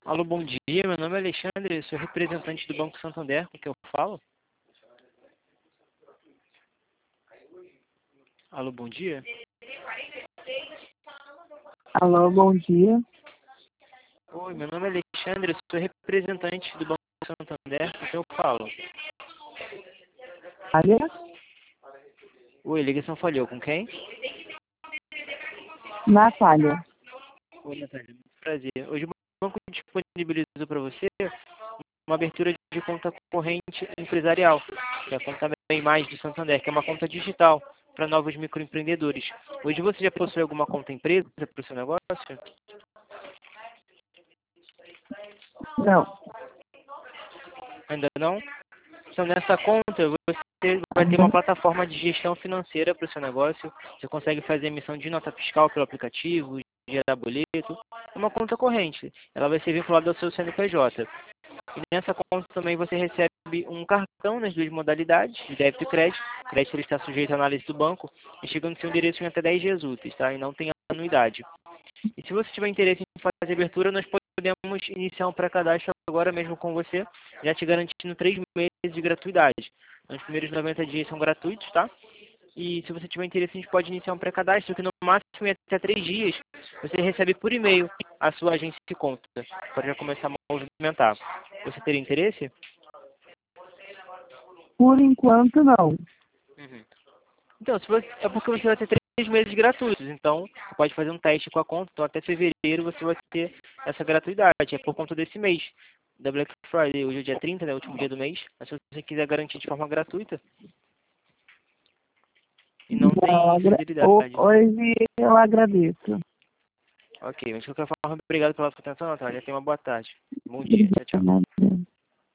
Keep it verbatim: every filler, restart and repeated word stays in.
Alô, bom dia. Meu nome é Alexandre, eu sou representante do Banco Santander, com quem eu falo. Alô, bom dia. Alô, bom dia. Oi, meu nome é Alexandre, eu sou representante do Banco Santander, com quem eu falo. Olha, Oi, ligação falhou, com quem? Natália. Oi, Natália, muito prazer. Hoje o banco disponibilizou para você uma abertura de conta corrente empresarial, que é a conta bem mais do Santander, que é uma conta digital para novos microempreendedores. Hoje você já possui alguma conta empresa para o seu negócio? Não. Ainda não? Então, nessa conta, você vai ter uma plataforma de gestão financeira para o seu negócio. Você consegue fazer emissão de nota fiscal pelo aplicativo, gerar boleto. É uma conta corrente. Ela vai ser vinculada ao seu C N P J. E nessa conta também você recebe um cartão nas duas modalidades, de débito e crédito. O crédito ele está sujeito à análise do banco e chega no seu endereço em até dez dias úteis, tá? E não tem anuidade. E se você tiver interesse em fazer abertura, nós podemos iniciar um pré-cadastro agora mesmo com você, já te garantindo três meses de gratuidade. Os primeiros noventa dias são gratuitos, tá? E se você tiver interesse, a gente pode iniciar um pré-cadastro, que no máximo em até três dias você recebe por e-mail a sua agência de conta, para já começar a movimentar. Você teria interesse? Por enquanto, não. Uhum. Então, se você, é porque você vai ter três meses gratuitos, então você pode fazer um teste com a conta, então até fevereiro você vai ter essa gratuidade, é por conta desse mês, da Black Friday, hoje é dia trinta, né, último dia do mês, mas se você quiser garantir de forma gratuita, e não tem Não, agra- ho- fidelidade. Hoje eu agradeço. Ok, mas de qualquer forma, obrigado pela sua atenção, Natália, tenha uma boa tarde. Bom dia, tchau, tchau. Obrigada.